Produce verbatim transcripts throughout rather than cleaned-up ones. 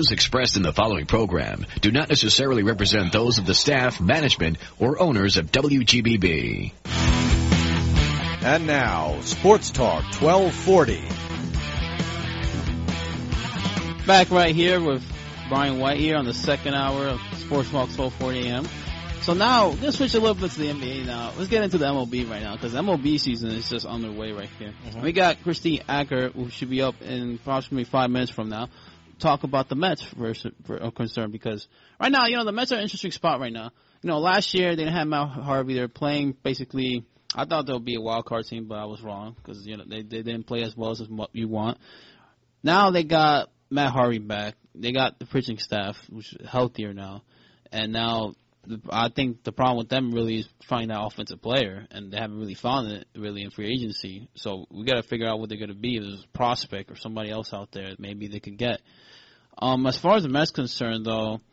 views expressed in the following program do not necessarily represent those of the staff, management, or owners of W G B B. And now, Sports Talk twelve forty. Back right here with Brian White here on the second hour of Sports Talk twelve forty a.m. So now, let's switch a little bit to the N B A now. Let's get into the M L B right now, because the M L B season is just underway right here. Mm-hmm. We got Christine Acker, who should be up in approximately five minutes from now, talk about the Mets for, for concern, because right now, you know, the Mets are in an interesting spot right now. You know, last year they didn't have Matt Harvey. They're playing basically, I thought they would be a wild card team, but I was wrong, because, you know, they, they didn't play as well as what you want. Now they got Matt Harvey back. They got the pitching staff, which is healthier now. And now I think the problem with them really is finding that offensive player, and they haven't really found it really in free agency. So we got to figure out what they're going to be. If there's a prospect or somebody else out there that maybe they could get. Um, as far as the Mets concerned, though,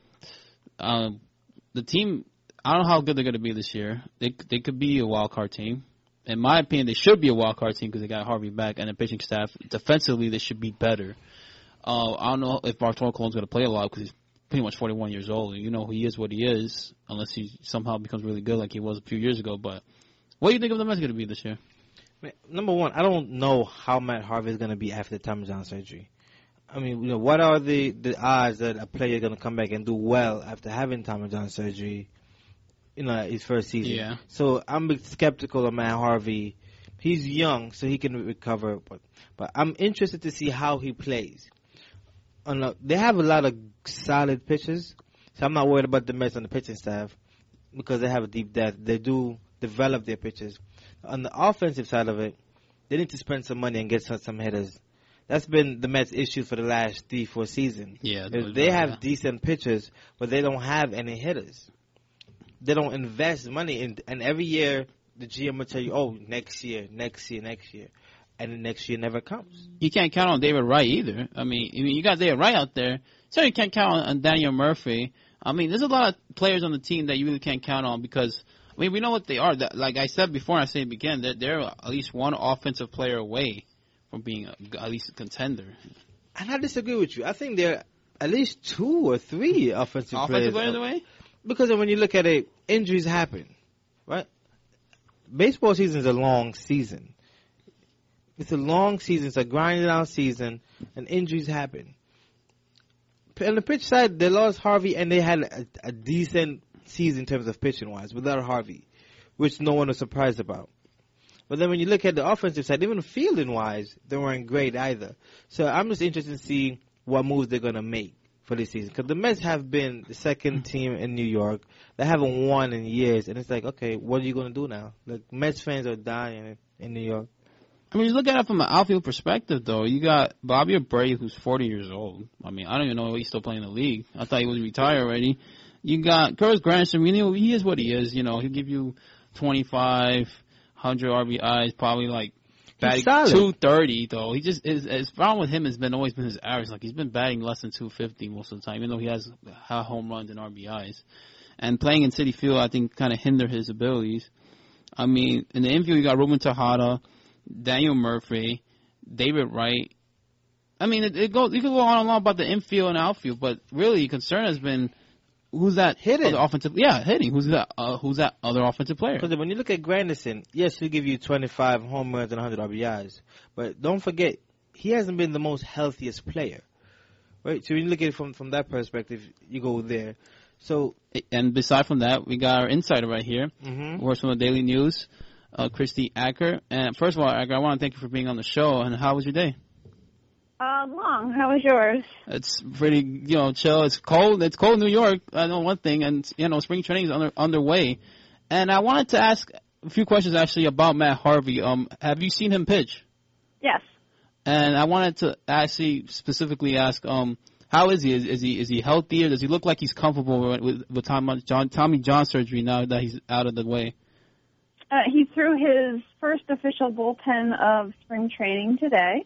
um, the team, I don't know how good they're going to be this year. They they could be a wild card team. In my opinion, they should be a wild card team because they got Harvey back and the pitching staff. Defensively, they should be better. Uh, I don't know if Bartolo Colon's going to play a lot because he's pretty much forty-one years old. And you know he is what he is, unless he somehow becomes really good like he was a few years ago. But what do you think of the Mets going to be this year? Number one, I don't know how Matt Harvey is going to be after the Tommy John surgery. I mean, you know, what are the, the odds that a player is going to come back and do well after having Tommy John surgery, you know, his first season? Yeah. So I'm skeptical of Matt Harvey. He's young, so he can recover. But, but I'm interested to see how he plays. On a, they have a lot of solid pitchers, so I'm not worried about the Mets on the pitching staff because they have a deep depth. They do develop their pitchers. On the offensive side of it, they need to spend some money and get some, some hitters. That's been the Mets' issue for the last three, four seasons. Yeah, they have yeah. decent pitchers, but they don't have any hitters. They don't invest money, in, and every year the G M will tell you, "Oh, next year, next year, next year," and the next year never comes. You can't count on David Wright either. I mean, I mean, you got David Wright out there, so you can't count on, on Daniel Murphy. I mean, there's a lot of players on the team that you really can't count on because, I mean, we know what they are. That, like I said before, and I say it again, they're, they're at least one offensive player away from being a, at least a contender. And I disagree with you. I think they're at least two or three offensive, offensive players. players away? Because when you look at it, injuries happen, right? Baseball season is a long season. It's a long season. It's a grinding out season, and injuries happen. On the pitch side, they lost Harvey, and they had a, a decent season in terms of pitching-wise without Harvey, which no one was surprised about. But then when you look at the offensive side, even fielding-wise, they weren't great either. So I'm just interested to see what moves they're going to make for this season. Because the Mets have been the second team in New York. They haven't won in years. And it's like, okay, what are you going to do now? The Mets fans are dying in New York. I mean, you look at it from an outfield perspective, though. You got Bobby Abreu, who's forty years old. I mean, I don't even know if he's still playing in the league. I thought he was retired already. You got Curtis Granderson. We know he is what he is. You know, he'll give you twenty-five, one hundred R B Is, probably like batting two thirty, though. He just his, his problem with him has been always been his average. Like, he's been batting less than two fifty most of the time, even though he has home runs and R B Is. And playing in Citi Field, I think, kind of hindered his abilities. I mean, in the infield, you got Ruben Tejada, Daniel Murphy, David Wright. I mean, it, it goes. You can go on and on about the infield and outfield, but really, the concern has been who's that hitting? Offensive, yeah, hitting. Who's that? Uh, who's that other offensive player? Because when you look at Granderson, yes, he'll give you twenty-five home runs and one hundred R B Is, but don't forget he hasn't been the most healthiest player, right? So when you look at it from from that perspective, you go there. So, and beside from that, we got our insider right here, mm-hmm. works from the Daily News, uh, Christy Acker. And first of all, Acker, I want to thank you for being on the show. And how was your day? Uh, long. How was yours? It's pretty, you know, chill. It's cold. It's cold in New York. I know one thing, and you know, spring training is under, underway. And I wanted to ask a few questions actually about Matt Harvey. Um, have you seen him pitch? Yes. And I wanted to actually specifically ask, um, how is he? Is, is he is he healthier? Does he look like he's comfortable with with, with Tommy John Tommy John surgery now that he's out of the way? Uh, he threw his first official bullpen of spring training today.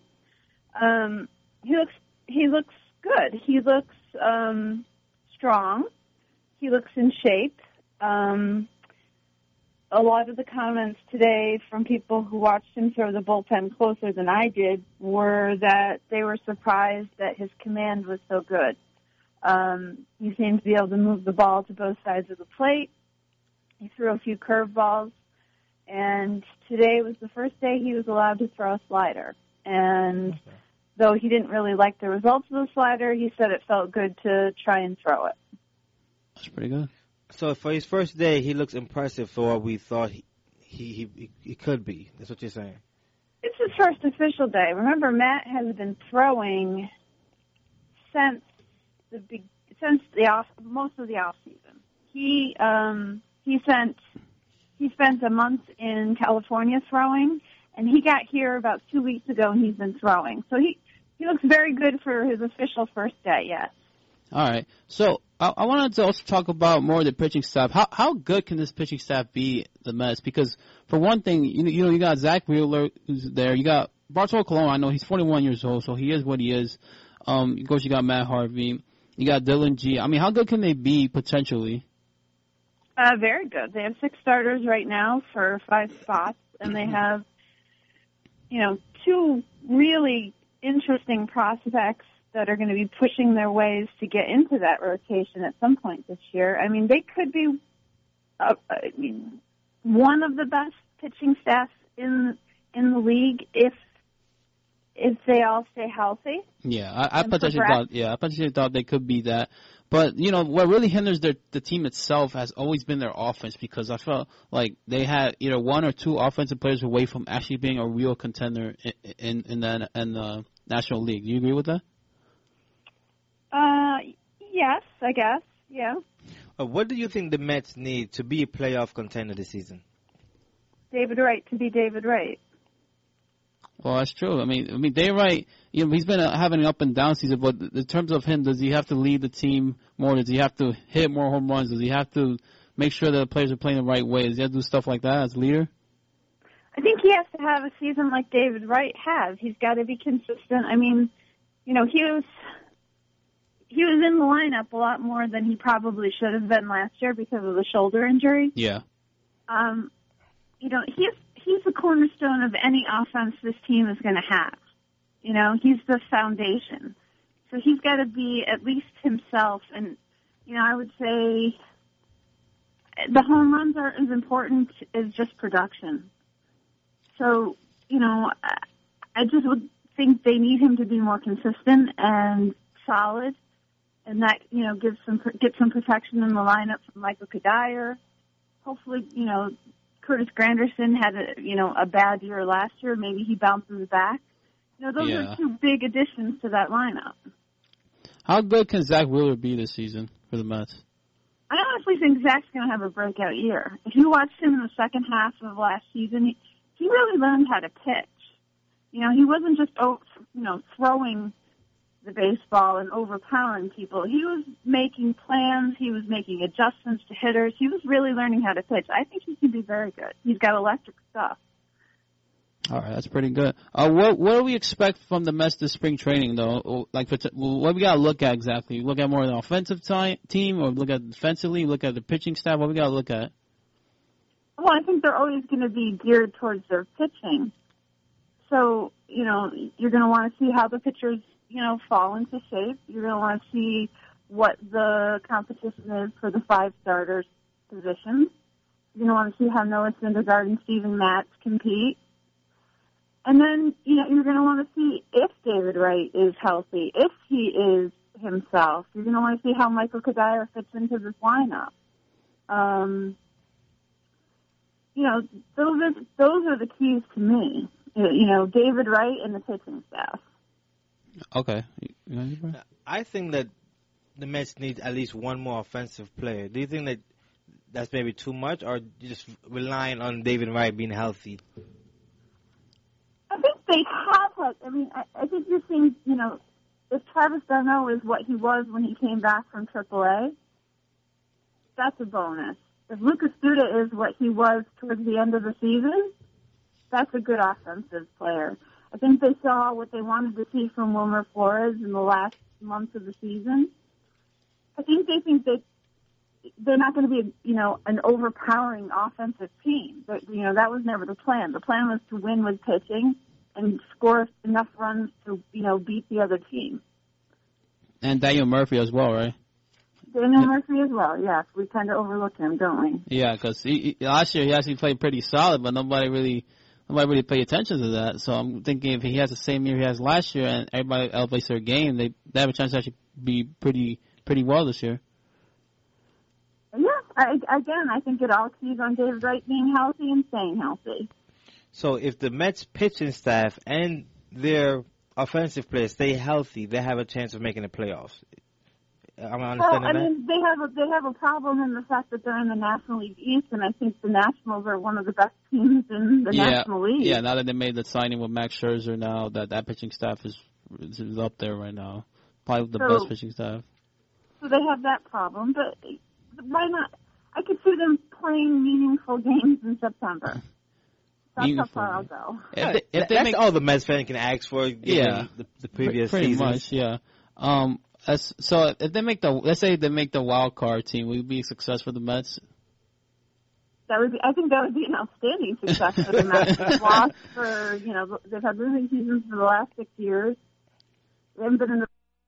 Um, he looks he looks good. He looks um, strong. He looks in shape. Um, a lot of the comments today from people who watched him throw the bullpen closer than I did were that they were surprised that his command was so good. Um, he seemed to be able to move the ball to both sides of the plate. He threw a few curveballs. And today was the first day he was allowed to throw a slider. And okay. though he didn't really like the results of the slider, he said it felt good to try and throw it. That's pretty good. So for his first day, he looks impressive for what we thought he he, he, he could be. That's what you're saying. It's his first official day. Remember, Matt has been throwing since the big, since the off most of the off season. He um, he sent he spent a month in California throwing, and he got here about two weeks ago, and he's been throwing. So he he looks very good for his official first day. Yes. All right. So I, I wanted to also talk about more of the pitching staff. How how good can this pitching staff be, the Mets? Because for one thing, you know, you know, you got Zach Wheeler who's there. You got Bartolo Colon. I know he's forty-one years old, so he is what he is. Um, of course, you got Matt Harvey. You got Dylan G. I mean, how good can they be potentially? Uh, very good. They have six starters right now for five spots, and they have, you know, two really interesting prospects that are going to be pushing their ways to get into that rotation at some point this year. I mean, they could be uh, I mean, one of the best pitching staffs in in the league if if they all stay healthy. Yeah, I, I potentially thought. Yeah, I potentially thought they could be that. But you know, what really hinders their the team itself has always been their offense, because I felt like they had either one or two offensive players away from actually being a real contender in in, in the in the National League. Do you agree with that? Uh, yes, I guess, yeah. Uh, what do you think the Mets need to be a playoff contender this season? David Wright to be David Wright. Well, that's true. I mean, I mean, David Wright, you know, he's been uh, having an up and down season, but in terms of him, does he have to lead the team more? Does he have to hit more home runs? Does he have to make sure that the players are playing the right way? Does he have to do stuff like that as leader? I think he has to have a season like David Wright has. He's got to be consistent. I mean, you know, he was... He was in the lineup a lot more than he probably should have been last year because of the shoulder injury. Yeah. Um, you know, he's he's the cornerstone of any offense this team is going to have. You know, he's the foundation. So he's got to be at least himself. And, you know, I would say the home runs are as important as just production. So, you know, I just would think they need him to be more consistent and solid. And that, you know, gives some get some protection in the lineup from Michael Kadire. Hopefully, you know, Curtis Granderson had a you know a bad year last year. Maybe he bounces back. You know, those yeah. are two big additions to that lineup. How good can Zach Wheeler be this season for the Mets? I honestly think Zach's going to have a breakout year. If you watched him in the second half of last season, he, he really learned how to pitch. You know, he wasn't just oh, you know throwing the baseball and overpowering people. He was making plans. He was making adjustments to hitters. He was really learning how to pitch. I think he can be very good. He's got electric stuff. All right, that's pretty good. Uh, what what do we expect from the Mets this spring training, though? Like, what do we got to look at exactly? Look at more of the offensive ty- team, or look at defensively? Look at the pitching staff. What we got to look at? Well, I think they're always going to be geared towards their pitching. So, you know, you're going to want to see how the pitchers you know, fall into shape. You're going to want to see what the competition is for the five starters positions. You're going to want to see how Noah Syndergaard and Steven Matz compete. And then, you know, you're going to want to see if David Wright is healthy, if he is himself. You're going to want to see how Michael Kadire fits into this lineup. Um, you know, those are, those are the keys to me. You know, David Wright and the pitching staff. Okay. I think that the Mets need at least one more offensive player. Do you think that that's maybe too much, or just relying on David Wright being healthy? I think they have. I mean, I, I think you're seeing, you know, if Travis d'Arnaud is what he was when he came back from triple A, that's a bonus. If Lucas Duda is what he was towards the end of the season, that's a good offensive player. I think they saw what they wanted to see from Wilmer Flores in the last months of the season. I think they think that they're not going to be, you know, an overpowering offensive team. But, you know, that was never the plan. The plan was to win with pitching and score enough runs to, you know, beat the other team. And Daniel Murphy as well, right? Daniel Murphy as well, yes. We kind of overlook him, don't we? Yeah, because he, he, last year he actually played pretty solid, but nobody really nobody really paid attention to that. So I'm thinking if he has the same year he has last year and everybody elevates their game, they, they have a chance to actually be pretty pretty well this year. Yeah, I, again, I think it all keys on David Wright being healthy and staying healthy. So if the Mets pitching staff and their offensive players stay healthy, they have a chance of making the playoffs. Am I understanding well, I that? mean, they have a they have a problem in the fact that they're in the National League East, and I think the Nationals are one of the best teams in the yeah, National League. Yeah, now that they made the signing with Max Scherzer, now that that pitching staff is is up there right now, probably the So- best pitching staff. So they have that problem, but why not? I could see them playing meaningful games in September. That's Meaningful. how far I'll go. If they, if they That's make, all the Mets fan can ask for. given Yeah. the, the previous pretty seasons. much, yeah. Um, as, so if they make the, let's say they make the wild card team, will it be a success for the Mets? That would be. I think that would be an outstanding success for the Mets. They've lost for you know they've had losing seasons for the last six years. They haven't been in the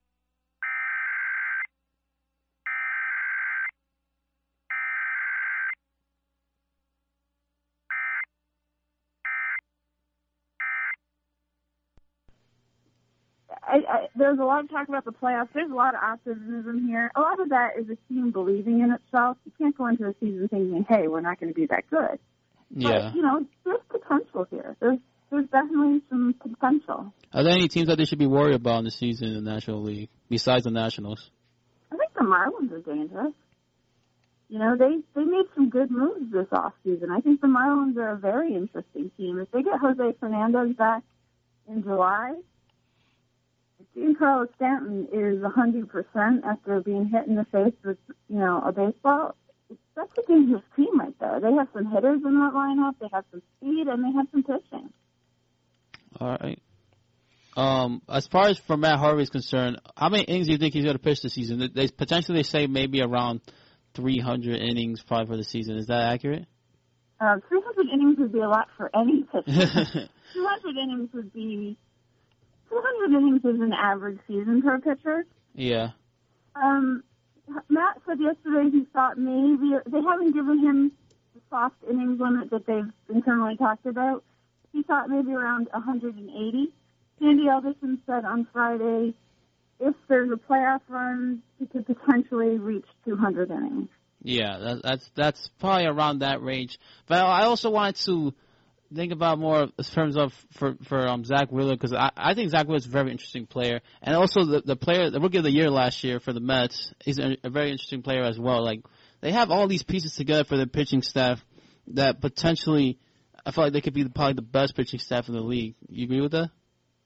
I, I, there's a lot of talk about the playoffs. There's a lot of optimism here. A lot of that is a team believing in itself. You can't go into a season thinking, hey, we're not going to be that good. Yeah. But, you know, there's potential here. There's there's definitely some potential. Are there any teams that they should be worried about in the season in the National League, besides the Nationals? I think the Marlins are dangerous. You know, they, they made some good moves this offseason. I think the Marlins are a very interesting team. If they get Jose Fernandez back in July, Giancarlo Stanton is one hundred percent after being hit in the face with, you know, a baseball. That's a dangerous team right there. They have some hitters in that lineup. They have some speed, and they have some pitching. All right. Um, as far as for Matt Harvey is concerned, how many innings do you think he's going to pitch this season? They, they potentially they say maybe around three hundred innings probably for the season. Is that accurate? Uh, three hundred innings would be a lot for any pitcher. two hundred innings would be... two hundred innings is an average season for a pitcher. Yeah. Um, Matt said yesterday he thought maybe... They haven't given him the soft innings limit that they've internally talked about. He thought maybe around one hundred eighty. Sandy Alderson said on Friday, if there's a playoff run, he could potentially reach two hundred innings. Yeah, that, that's that's probably around that range. But I also wanted to think about more in terms of for for um, Zach Wheeler, because I, I think Zach Wheeler is a very interesting player, and also the the player, the rookie of the year last year for the Mets, he's a, a very interesting player as well. Like they have all these pieces together for their pitching staff that potentially I feel like they could be probably the best pitching staff in the league. You agree with that?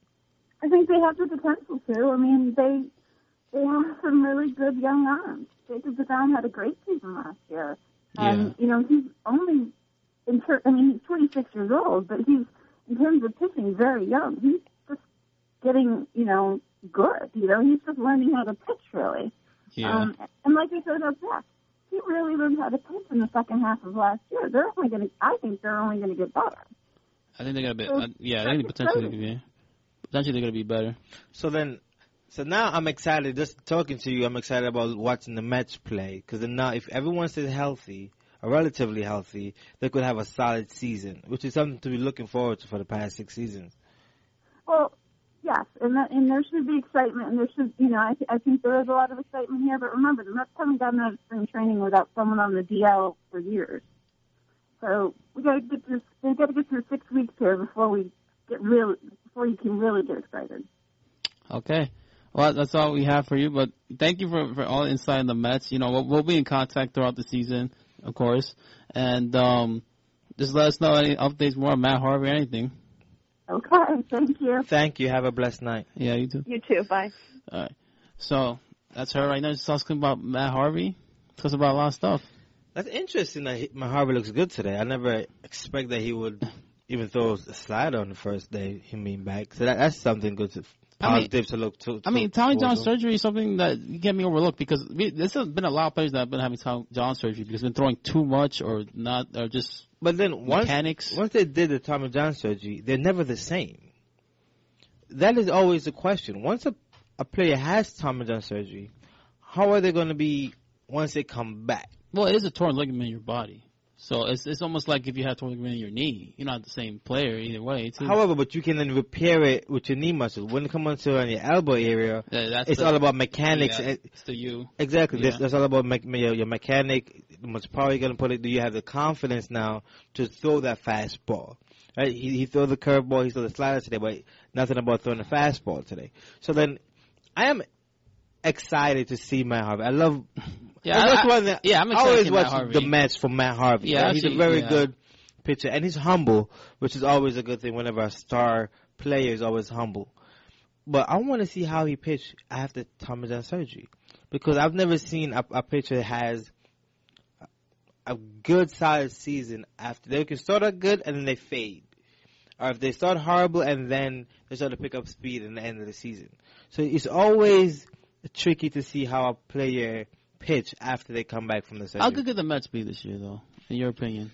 I think they have the potential to. I mean, they they have some really good young arms. Jacob DeGrom had a great season last year, and Yeah. you know he's only in ter- I mean he's twenty-six years old, but he's in terms of pitching very young. He's just getting you know good. You know he's just learning how to pitch really. Yeah. Um, and like I said about Zach, he really learned how to pitch in the second half of last year. They're only going to. I think they're only going to get better. I think they're gonna be. So, Uh, yeah, I think that's potentially exciting. yeah, potentially they're gonna be better. So then, so now I'm excited. Just talking to you, I'm excited about watching the Mets play because now, if everyone stays healthy, or relatively healthy, they could have a solid season, which is something to be looking forward to for the past six seasons. Well, yes, and that, and there should be excitement, and there should, you know, I, th- I think there is a lot of excitement here. But remember, the Mets haven't gotten out of spring training without someone on the D L for years. So we got to get through. We got to get through six weeks here before we get real. Before you can really get excited. Okay. Well, that's all we have for you, but thank you for, for all the insight on the Mets. You know, we'll, we'll be in contact throughout the season, of course, and um, just let us know any updates more on Matt Harvey or anything. Okay, thank you. Thank you. Have a blessed night. Yeah, you too. You too. Bye. All right. So that's her right now. Just talking about Matt Harvey. Talks about a lot of stuff. That's interesting that he, my Harvey looks good today. I never expect that he would even throw a slider on the first day, him being back. So that, that's something good to I mean- positive to look to. I mean, to Tommy John forward to. surgery is something that you can't be overlooked because we, there's been a lot of players that have been having Tommy John surgery because they've been throwing too much or not, or just But then once mechanics. once they did the Tommy John surgery, they're never the same. That is always the question. Once a a player has Tommy John surgery, how are they going to be once they come back? Well, it is a torn ligament in your body. So it's it's almost like if you have torn ligament in your knee. You're not the same player either way. Too. However, but you can then repair it with your knee muscle. When it comes to on your elbow area, Yeah, that's it's the- all about mechanics. Yeah, and- it's the you. Exactly. Yeah. That's, that's all about me- your, your mechanic. How much power you're going to put it. Do you have the confidence now to throw that fastball? Right? He, he threw the curveball. He threw the slider today, but nothing about throwing the fastball today. So then, I am excited to see Matt Harvey. I love. Yeah, I, I- watch I- one that- yeah, I'm I excited to always see Matt watch Harvey. the Mets for Matt Harvey. Yeah, right? He's a actually, very yeah. good pitcher, and he's humble, which is always a good thing. Whenever a star player is always humble. But I want to see how he pitched after Tommy John surgery, because I've never seen a, a pitcher that has a good solid season after they can start out good and then they fade, or if they start horrible and then they start to pick up speed in the end of the season. So it's always tricky to see how a player pitch after they come back from the surgery. How good could the Mets be this year, though, in your opinion?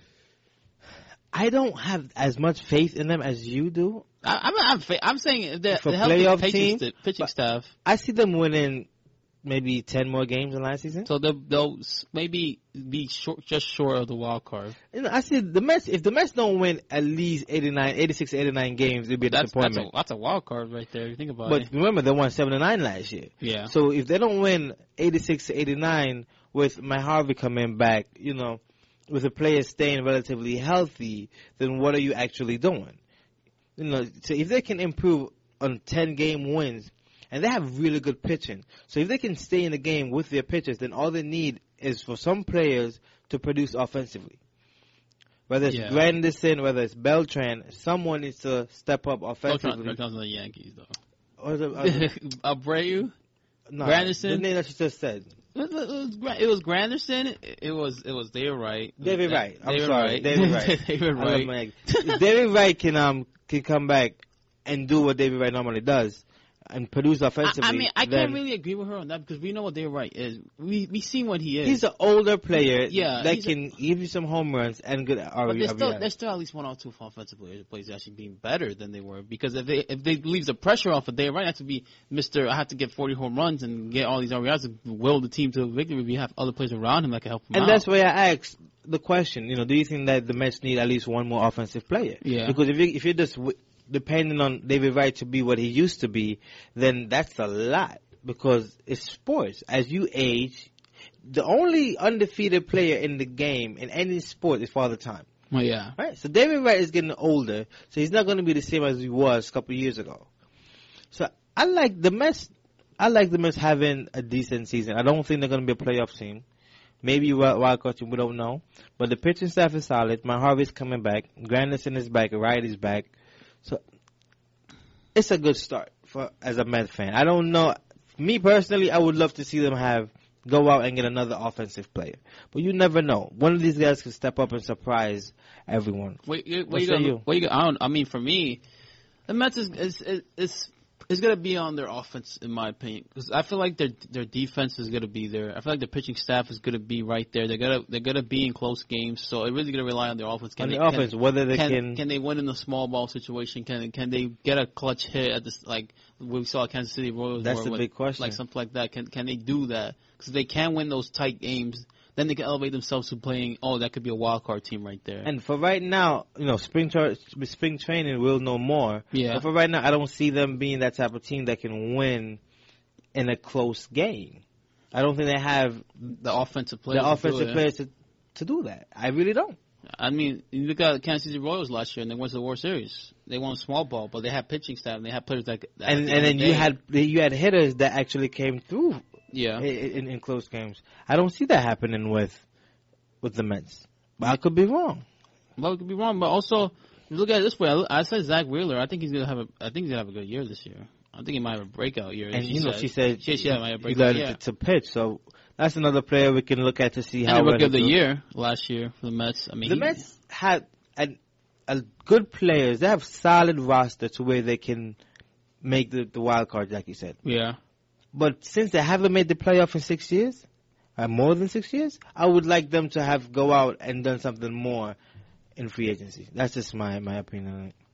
I don't have as much faith in them as you do. I, I'm I'm, fa- I'm saying if the, For the healthy playoff pitching, team, st- pitching but- staff, I see them winning maybe ten more games than last season. so they'll, they'll s- maybe be short, just short of the wild card. You know, I see the Mets. If the Mets don't win at least eighty-nine, eighty-six, eighty-nine games, it'd be a That's that's a, disappointment. that's a wild card right there. If you think about But it. remember, they won seventy-nine last year. Yeah. So if they don't win eighty-six to eighty-nine with Matt Harvey coming back, you know, with the players staying relatively healthy, then what are you actually doing? You know, so if they can improve on ten game wins, and they have really good pitching, so if they can stay in the game with their pitchers, then all they need is for some players to produce offensively. Whether it's Yeah. Granderson, whether it's Beltran, someone needs to step up Don't offensively. count on the Yankees, though. Or the- or the- Abreu? no, Granderson? the name that you just said. It was, it was, Gra- it was Granderson. It, it was it was David Wright. David Wright. I'm David sorry, Wright. David Wright. David I love Wright. Mike. If David Wright can um can come back and do what David Wright normally does and produce I, offensively. I mean, I then can't really agree with her on that because we know what David Wright is. We we seen what he is. He's an older player Yeah, that he's a- can give you some home runs and good. R- But there's R B I. still there's still at least one or two offensive players players actually being better than they were, because if they if they leave the pressure off of David Wright, have to be Mister I have to get forty home runs and get all these R B Is to will the team to victory. We have other players around him that can help him And out. that's why I asked the question. You know, do you think that the Mets need at least one more offensive player? Yeah. Because if you if you're just w- depending on David Wright to be what he used to be, then that's a lot. Because it's sports. As you age, the only undefeated player in the game in any sport is Father Time. well, yeah. Right? So David Wright is getting older, so he's not going to be the same as he was a couple of years ago. So I like the Mets. I like the Mets having a decent season. I don't think they're going to be a playoff team. Maybe wild wild card team, we don't know. But the pitching staff is solid. Matt Harvey's coming back. Granderson is back. Wright is back. So it's a good start for as a Mets fan. I don't know. Me personally, I would love to see them have go out and get another offensive player. But you never know. One of these guys could step up and surprise everyone. Wait, you, What what you say gonna, you? what you gonna, I don't. I mean, for me, the Mets is is is, is is gonna be on their offense, in my opinion, because I feel like their their defense is gonna be there. I feel like the pitching staff is gonna be right there. They're gonna they're gonna be in close games, so it really gonna rely on their offense. Can On they, the offense, can, whether they can, can, can they win in the small ball situation? Can can they get a clutch hit at this, like we saw at Kansas City Royals? That's or the what- big question. Like something like that. Can can they do that? Because if they can win those tight games, then they can elevate themselves to playing. Oh, that could be a wild card team right there. and for right now, you know, spring tra- spring training we'll know more. Yeah. But for right now, I don't see them being that type of team that can win in a close game. I don't think they have the offensive players. the to do offensive it. players to to do that. I really don't. I mean, you look at Kansas City Royals last year, and they went to the World Series. They won small ball, but they had pitching staff, and they had players that. that And at the and end then of the you day- had you had hitters that actually came through yeah. in, in, in close games. I don't see that happening with with the Mets. But I could be wrong. Well, it could be wrong, but also you look at it this way. I, I said Zach Wheeler. I think he's gonna have a. I think he's gonna have a good year this year. I think he might have a breakout year. And she you know, said. she said she, she might have a he breakout learned year. to, to pitch. So that's another player we can look at to see And how the well rookie of the he do. year last year for the Mets. I mean, The he- Mets had a, a good players. They have solid roster to where they can make the, the wild card, like you said. Yeah. But since they haven't made the playoff in six years, uh, more than six years, I would like them to have go out and done something more in free agency. That's just my my opinion on it.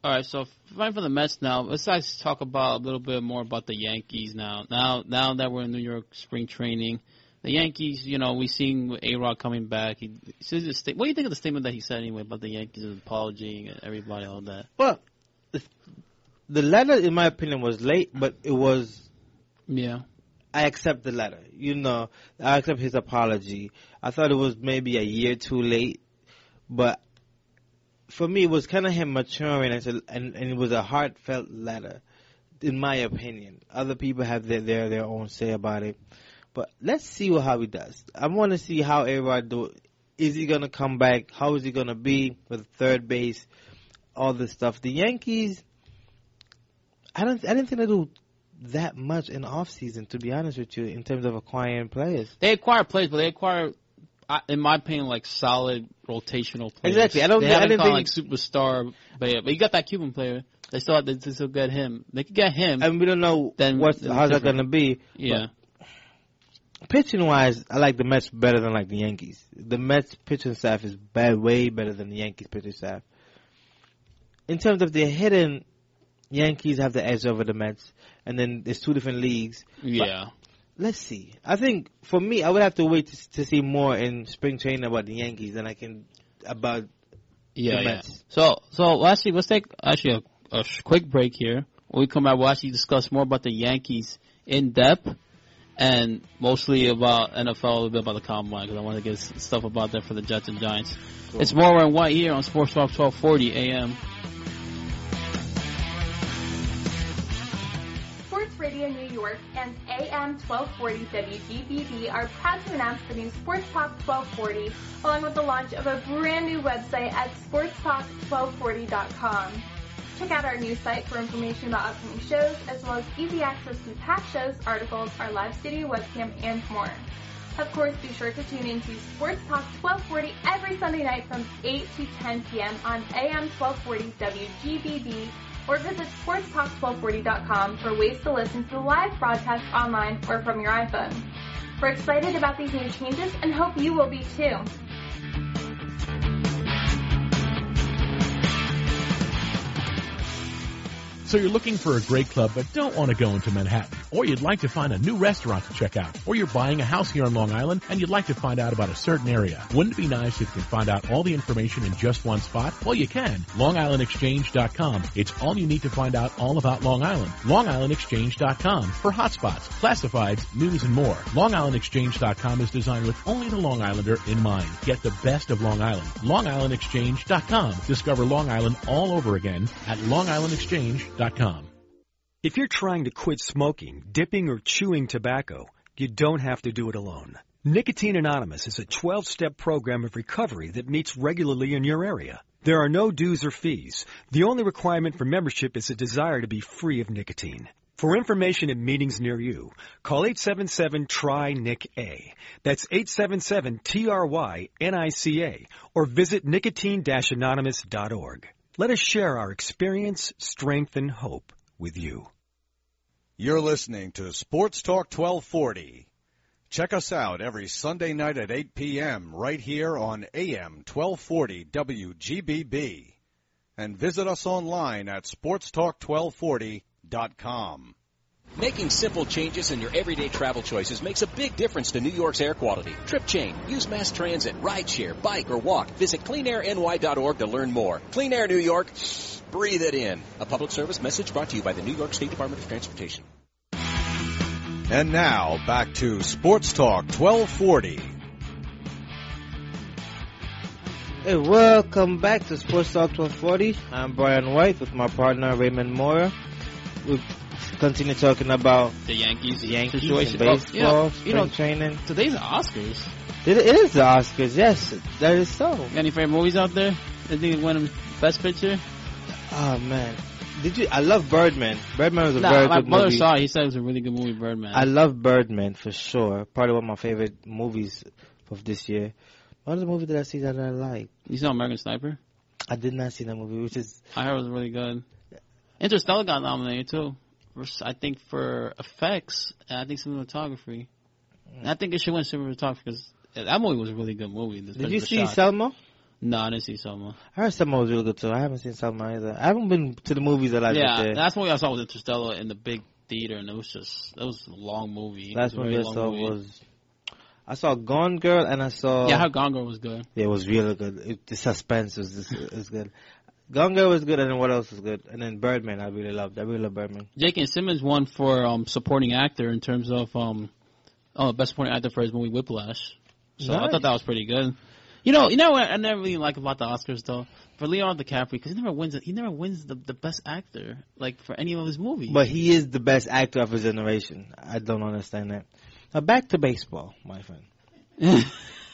All right, so right for the Mets now, let's guys talk about a little bit more about the Yankees now. Now, now that we're in New York spring training, the Yankees, you know, we seen with A-Rod coming back. He, he says his sta- what do you think of the statement that he said anyway about the Yankees and apology and everybody, all that? Well, the, the letter, in my opinion, was late, but it was. Yeah. I accept the letter. You know, I accept his apology. I thought it was maybe a year too late, but. For me, it was kind of him maturing, and, and and it was a heartfelt letter, in my opinion. Other people have their their, their own say about it, but let's see how he does. I want to see how A-Rod do. Is he gonna come back? How is he gonna be with third base? All this stuff. The Yankees, I don't I didn't think they do that much in off season, to be honest with you, in terms of acquiring players. They acquire players, but they acquire, in my opinion, like solid rotational players. Exactly. I don't. They I haven't didn't called think like superstar, but, but you got that Cuban player. They still have to, to still get him. They could get him. And we don't know then what's how's that going to be. Yeah. Pitching wise, I like the Mets better than like the Yankees. The Mets pitching staff is bad, way better than the Yankees pitching staff. In terms of their hitting, Yankees have the edge over the Mets, and then there's two different leagues. Yeah. But let's see. I think for me, I would have to wait to, to see more in spring training about the Yankees than I can about yeah, the yeah. Mets. So, so actually, let's take actually a, a quick break here. When we come back, we'll actually discuss more about the Yankees in depth. And mostly about N F L, a little bit about the Combine, because I want to get stuff about that for the Jets and Giants. Cool. It's Moore and White here on Sports Talk twelve forty A M. Sports Radio New York and A M twelve forty W G B B are proud to announce the new Sports Talk twelve forty, along with the launch of a brand new website at sports talk twelve forty dot com. Check out our new site for information about upcoming shows, as well as easy access to past shows, articles, our live studio webcam, and more. Of course, be sure to tune in to Sports Talk twelve forty every Sunday night from eight to ten p.m. on A M twelve forty W G B B, or visit sports talk twelve forty dot com for ways to listen to the live broadcast online or from your iPhone. We're excited about these new changes and hope you will be too. So you're looking for a great club but don't want to go into Manhattan, or you'd like to find a new restaurant to check out, or you're buying a house here on Long Island and you'd like to find out about a certain area. Wouldn't it be nice if you could find out all the information in just one spot? Well, you can. Long Island Exchange dot com. It's all you need to find out all about Long Island. Long Island Exchange dot com for hotspots, classifieds, news, and more. Long Island Exchange dot com is designed with only the Long Islander in mind. Get the best of Long Island. Long Island Exchange dot com. Discover Long Island all over again at Long Island Exchange dot com. If you're trying to quit smoking, dipping, or chewing tobacco, you don't have to do it alone. Nicotine Anonymous is a twelve-step program of recovery that meets regularly in your area. There are no dues or fees. The only requirement for membership is a desire to be free of nicotine. For information and meetings near you, call eight seven seven, T R Y, N I C A. That's eight seven seven, T R Y, N I C A, or visit nicotine dash anonymous dot org. Let us share our experience, strength, and hope with you. You're listening to Sports Talk twelve forty. Check us out every Sunday night at eight p.m. right here on A M twelve forty W G B B. And visit us online at sports talk twelve forty dot com. Making simple changes in your everyday travel choices makes a big difference to New York's air quality. Trip change, use mass transit, rideshare, bike, or walk. Visit clean air N Y dot org to learn more. Clean Air New York, breathe it in. A public service message brought to you by the New York State Department of Transportation. And now, back to Sports Talk twelve forty. Hey, welcome back to Sports Talk twelve forty. I'm Brian White with my partner Raymond Mora. We continue talking about the Yankees, the Yankees, situation, baseball, oh, you know, spring you know, training. Today's the Oscars. It, it is the Oscars, yes, that is so. Got any favorite movies out there? I think it won Best Picture. Oh man, did you? I love Birdman. Birdman was a nah, very my good brother movie. saw it. He said it was a really good movie, Birdman. I love Birdman for sure. Probably one of my favorite movies of this year. What other movie did I see that I like? You saw American Sniper? I did not see that movie, which is I heard it was really good. Interstellar got nominated too. I think for effects, and I think cinematography. And I think it should win cinematography because that movie was a really good movie. Did you see Selma? No, I didn't see Selma. I heard Selma was really good too. I haven't seen Selma either. I haven't been to the movies that I Yeah, did. that's one I saw was Interstellar in the big theater, and it was just it was a long movie. Last movie I saw movie. was I saw Gone Girl, and I saw yeah, how Gone Girl was good. Yeah, it was really good. It, the suspense was just, it was good. Gone Girl was good, and then what else was good? And then Birdman, I really loved. I really love Birdman. J K. Simmons won for um, supporting actor in terms of um, oh, best supporting actor for his movie Whiplash. So nice. I thought that was pretty good. You know, you know what I never really like about the Oscars though, for Leonardo DiCaprio, because he never wins it. He never wins the the best actor like for any of his movies. But he is the best actor of his generation. I don't understand that. Now back to baseball, my friend. Hey,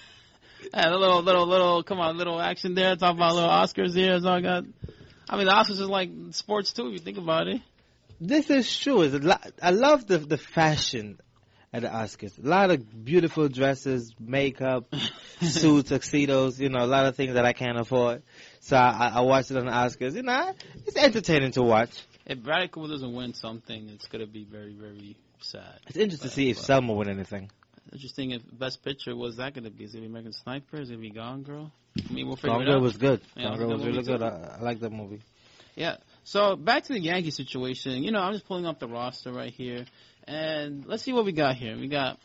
a little, little, little, come on, little action there. Talk about little Oscars here. It's all got. I mean, the Oscars is like sports too, if you think about it. This is true. It's a lot, I love the the fashion at the Oscars. A lot of beautiful dresses, makeup, suits, tuxedos. You know, a lot of things that I can't afford. So I, I watched it on the Oscars. You know, it's entertaining to watch. If Bradley Cooper doesn't win something, it's gonna be very, very sad. It's interesting but, to see if but. Selma win anything. Interesting if Best Picture was that going to be? Is it American Sniper? Is it be Gone Girl? I mean, we'll figure Gone it Girl out. was good. Yeah, Gone Girl was really good. I, I like that movie. Yeah. So back to the Yankee situation. You know, I'm just pulling up the roster right here, and let's see what we got here. We got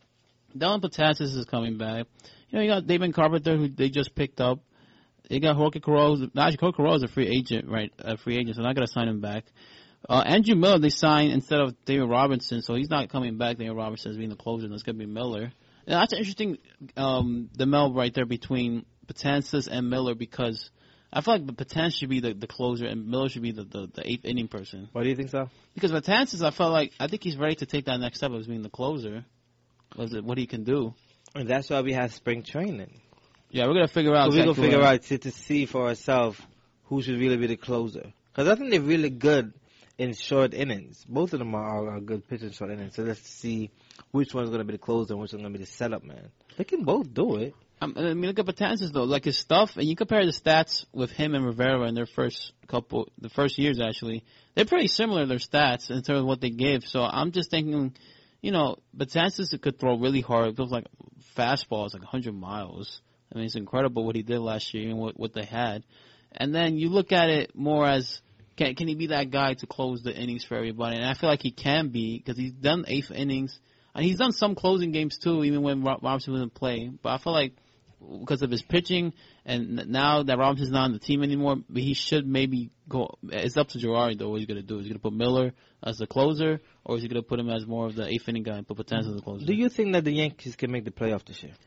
Dylan Betances is coming back. You know, you got David Carpenter, who they just picked up. You got Jorge Corrales. Actually, Jorge Corrales is a free agent, right? A free agent, so they're not going to sign him back. Uh, Andrew Miller, they signed instead of David Robinson, so he's not coming back. David Robinson is being the closer, and it's going to be Miller. And that's interesting, um, the meld right there between Betances and Miller, because I feel like Betances should be the, the closer and Miller should be the, the, the eighth inning person. Why do you think so? Because Betances, I felt like, I think he's ready to take that next step of being the closer, was it what he can do. And that's why we have spring training. Yeah, we're going to figure out. So exactly we're going to figure out to, to see for ourselves who should really be the closer. Because I think they're really good in short innings. Both of them are, are good pitchers in short innings. So let's see which one's going to be the closer and which one's going to be the setup man. They can both do it. I mean, look at Betances though, like his stuff, and you compare the stats with him and Rivera in their first couple, the first years actually, they're pretty similar, their stats, in terms of what they give. So I'm just thinking, you know, Betances could throw really hard. It feels like fastballs, like one hundred miles. I mean, it's incredible what he did last year and what, what they had. And then you look at it more as, Can, can he be that guy to close the innings for everybody? And I feel like he can be, because he's done eighth innings. And he's done some closing games, too, even when Robinson wasn't play. But I feel like because of his pitching, and now that Robinson's not on the team anymore, he should maybe go. It's up to Girardi, though, what he's going to do. Is he going to put Miller as the closer, or is he going to put him as more of the eighth inning guy and put Betances as the closer? Do you think that the Yankees can make the playoff this year?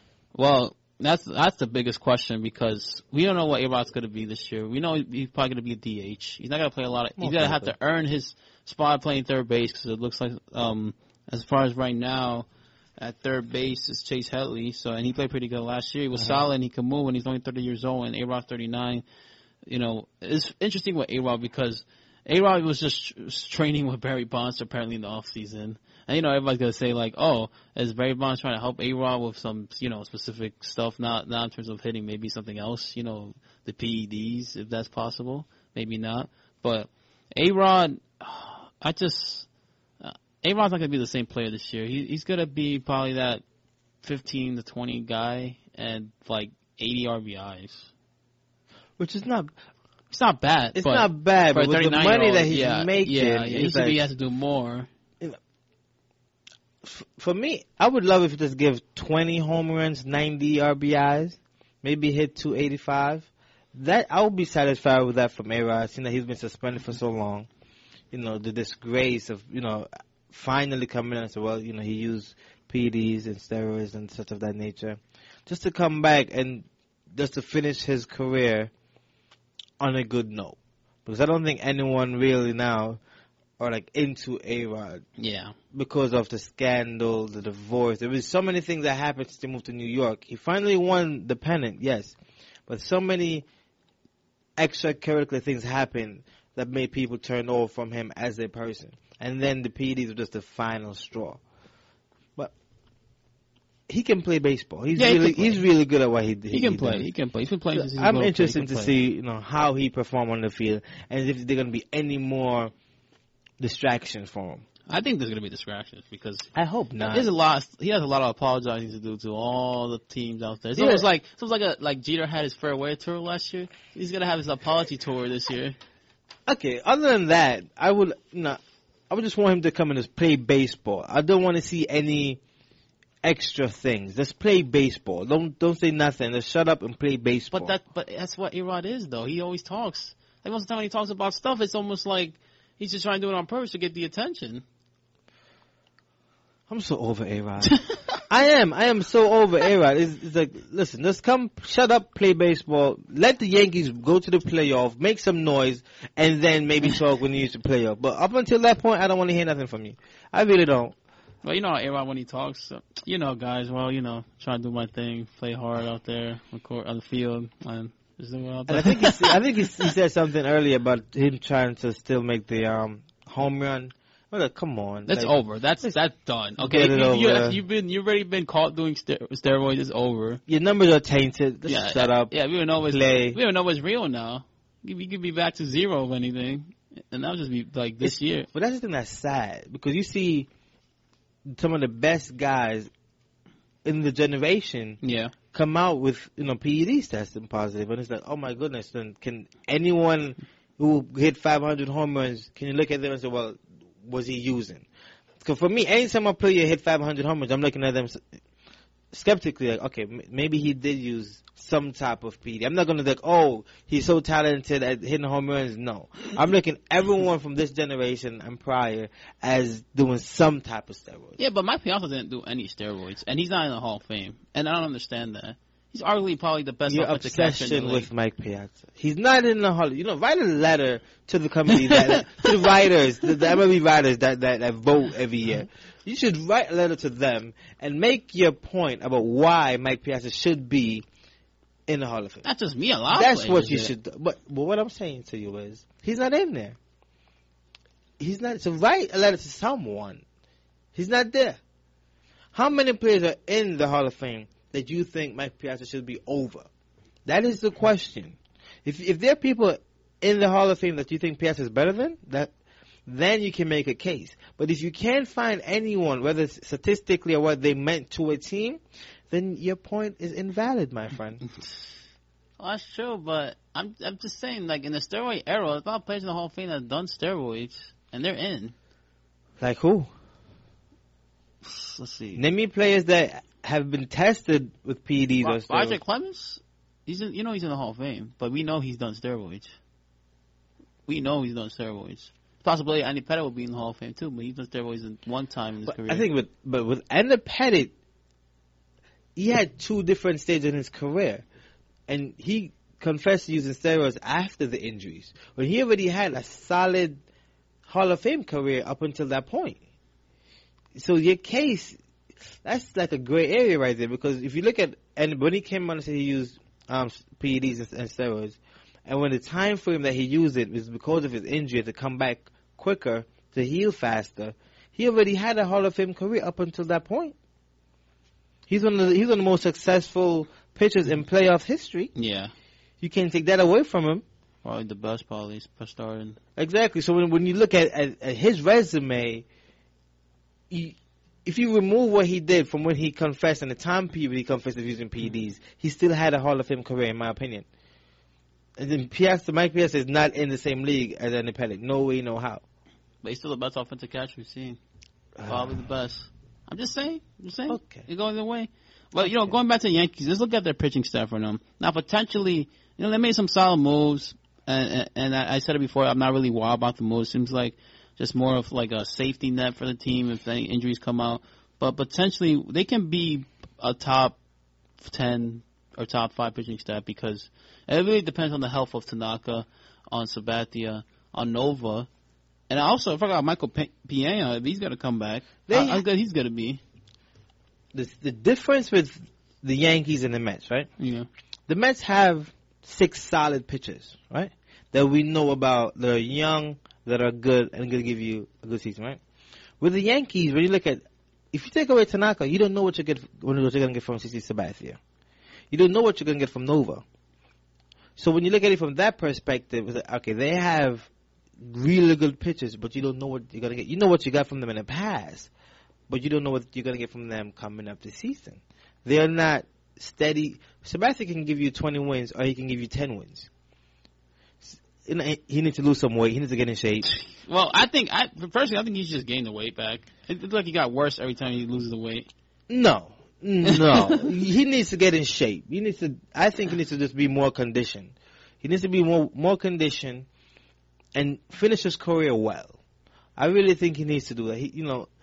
Well, That's that's the biggest question, because we don't know what A-Rod's going to be this year. We know he's probably going to be a D H. He's not going to play a lot of. He's going to have to earn his spot playing third base, because it looks like, um, as far as right now, at third base is Chase Headley. So and he played pretty good last year. He was uh-huh. solid and he can move, and he's only thirty years old, and A-Rod thirty-nine. You know, it's interesting with A-Rod, because A-Rod was just training with Barry Bonds apparently in the off season. And, you know, everybody's going to say, like, oh, is Barry Bonds trying to help A-Rod with some, you know, specific stuff, not not in terms of hitting, maybe something else, you know, the P E Ds, if that's possible. Maybe not. But A-Rod, I just, uh, A-Rod's not going to be the same player this year. He, he's going to be probably that fifteen to twenty guy and, like, eighty R B Is. Which is not... It's not bad. It's not bad, but with the money that he's yeah, making... Yeah, yeah, he's like, like, he has to do more. For me, I would love if you just give twenty home runs, ninety R B Is, maybe hit two eighty-five. That I would be satisfied with that from A-Rod, seeing that he's been suspended for so long. You know, the disgrace of, you know, finally coming in and say, well, you know, he used P E Ds and steroids and such of that nature. Just to come back and just to finish his career on a good note. Because I don't think anyone really now are like into A-Rod. Yeah. Because of the scandal, the divorce. There was so many things that happened since he moved to New York. He finally won the pennant, yes. But so many extracurricular things happened that made people turn off from him as a person. And then the P E Ds were just the final straw. But he can play baseball. He's yeah, really he he's really good at what he, he He can he play. does. He can play. He's been playing since he was I'm little, interested so to see, you know, how he perform on the field and if there are going to be any more distractions for him. I think there's going to be distractions because I hope not. There's a lot. He has a lot of apologizing to do to all the teams out there. It's Yeah. almost like it's almost like a like Jeter had his farewell tour last year. He's going to have his apology tour this year. Okay, other than that, I would not. I would just want him to come and just play baseball. I don't want to see any extra things. Just play baseball. Don't don't say nothing. Just shut up and play baseball. But that but that's what A-Rod is though. He always talks. Like most of the time when he talks about stuff, it's almost like he's just trying to do it on purpose to get the attention. I'm so over A-Rod. I am. I am so over A-Rod. It's, it's like, listen, just come, shut up, play baseball. Let the Yankees go to the playoff, make some noise, and then maybe talk when you used to playoff. But up until that point, I don't want to hear nothing from you. I really don't. Well, you know A-Rod when he talks, uh, you know, guys, well, you know, try to do my thing, play hard out there on, court, on the field, and just do it out there. And I think, he, I think he, he said something earlier about him trying to still make the um, home run. Like, come on. That's like, over. That's that's done. Okay, Get it you, you, over. you've been you've already been caught doing ster- steroids. It's over. Your numbers are tainted. Just Yeah, shut up. Yeah, we don't know what's Play. we don't know what's real now. You, you could be back to zero if anything, and that'll just be like this It's- year. But that's the thing that's sad because you see some of the best guys in the generation Yeah. come out with, you know, P E Ds testing positive, and it's like, oh my goodness, then can anyone who hit five hundred home runs, can you look at them and say, well, was he using? Because for me, anytime a player hit five hundred home runs, I'm looking at them skeptically, like, okay, m- maybe he did use some type of P E D. I'm not going to think, oh, he's so talented at hitting home runs. No. I'm looking everyone from this generation and prior as doing some type of steroids. Yeah, but Mike Piazza didn't do any steroids, and he's not in the Hall of Fame, and I don't understand that. He's arguably probably the best Your offensive catcher in the obsession league. with Mike Piazza. He's not in the Hall. You know, write a letter to the company that to the writers, the, the M L B writers that, that that vote every year. You should write a letter to them and make your point about why Mike Piazza should be in the Hall of Fame. Not just me, a lot of That's players what you did. should do. But, but what I'm saying to you is, he's not in there. He's not. So write a letter to someone. He's not there. How many players are in the Hall of Fame that you think Mike Piazza should be over? That is the question. If if there are people in the Hall of Fame that you think Piazza is better than, that then you can make a case. But if you can't find anyone, whether it's statistically or what they meant to a team, then your point is invalid, my friend. Well, that's true, but I'm I'm just saying, like in the steroid era, there's a lot of players in the Hall of Fame that have done steroids, and they're in. Like who? Let's see. Name me players that have been tested with P E Ds or Ro- steroids. Roger Clemens, he's in, you know he's in the Hall of Fame, but we know he's done steroids. We know he's done steroids. Possibly Andy Pettitte will be in the Hall of Fame too, but he's done steroids in one time in his But career. I think with but with Andy Pettitte, he had two different stages in his career, and he confessed to using steroids after the injuries when he already had a solid Hall of Fame career up until that point. So your case, that's like a gray area right there, because if you look at, and when he came on and said he used um, P E Ds and, and steroids, and when the time frame that he used it was because of his injury to come back quicker, to heal faster, he already had a Hall of Fame career up until that point. He's one of the, he's one of the most successful pitchers in playoff history. Yeah. You can't take that away from him. Probably the best, probably starting. Exactly. So when when you look at, at, at his resume, you, if you remove what he did from when he confessed and the time period he confessed of using P E Ds, he still had a Hall of Fame career, in my opinion. And then Piazza, Mike Piazza is not in the same league as Andy Pettitte. No way, no how. But he's still the best offensive catcher we've seen. Probably the best. I'm just saying. I'm just saying. Okay. You're going the way. Well, you know, going back to the Yankees, let's look at their pitching staff right now. Now, potentially, you know, they made some solid moves, and and, and I, I said it before, I'm not really wild about the moves. Seems like just more of like a safety net for the team if any injuries come out. But potentially, they can be a top ten or top five pitching staff because it really depends on the health of Tanaka, on Sabathia, on Nova. And also, I forgot Michael P- Piña, if he's going to come back. They How, ha- how good he's going to be. The, the difference with the Yankees and the Mets, right? Yeah. The Mets have six solid pitchers, right? That we know about, that are young, that are good, and going to give you a good season, right? With the Yankees, when you look at, if you take away Tanaka, you don't know what you get, what you're going to get from C C Sabathia. You don't know what you're going to get from Nova. So when you look at it from that perspective, it's like, okay, they have really good pitchers, but you don't know what you're gonna get. You know what you got from them in the past, but you don't know what you're gonna get from them coming up this season. They're not steady. Sabathia can give you twenty wins, or he can give you ten wins. He needs to lose some weight. He needs to get in shape. Well, I think, I personally, I think he should just gain the weight back. It looks like he got worse every time he loses the weight. No, no. He needs to get in shape. He needs to. I think he needs to just be more conditioned. He needs to be more more conditioned and finish his career well. I really think he needs to do that. He, you know,